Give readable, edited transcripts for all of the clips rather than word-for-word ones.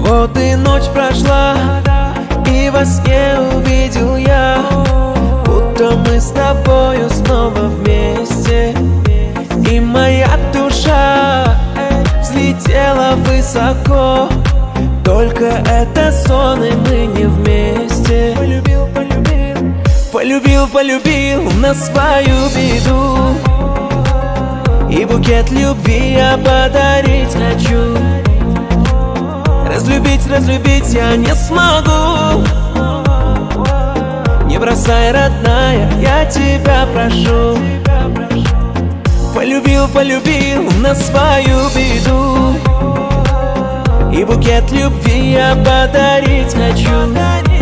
Вот и ночь прошла, и во сне увидел я, будто мы с тобою снова вместе. И моя душа взлетела высоко, только это сон, и мы не вместе. Полюбил на свою беду, и букет любви я подарить хочу. Разлюбить я не смогу. Не бросай, родная, я тебя прошу. Полюбил на свою беду, и букет любви я подарить хочу.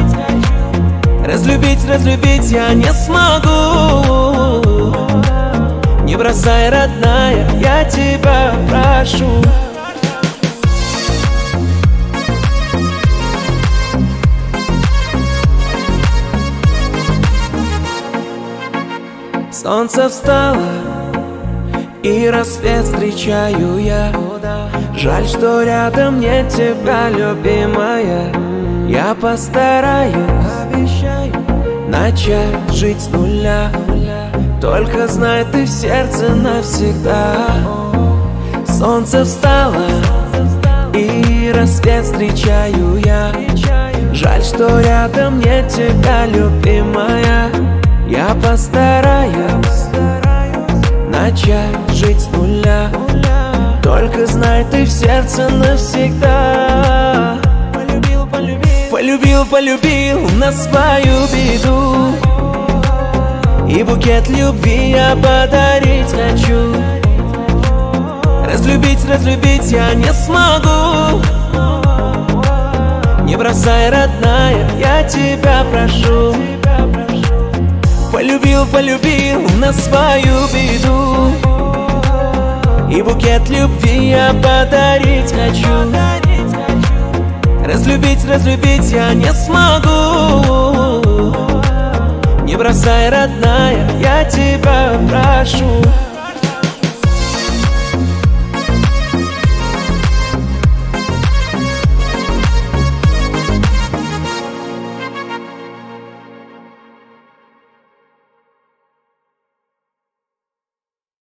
Разлюбить я не смогу. Не бросай, родная, я тебя прошу. Солнце встало, и рассвет встречаю я. Жаль, что рядом нет тебя, любимая. Я постараюсь, обещаю, начать жить с нуля. Только знай, ты в сердце навсегда. Солнце встало, и рассвет встречаю я. Жаль, что рядом нет тебя, любимая. Я постараюсь начать жить с нуля. Только знай, ты в сердце навсегда. Полюбил на свою беду, и букет любви я подарить хочу. Разлюбить я не смогу. Не бросай, родная, я тебя прошу. Полюбил на свою беду, и букет любви я подарить хочу. Разлюбить я не смогу. Не бросай, родная, я тебя прошу.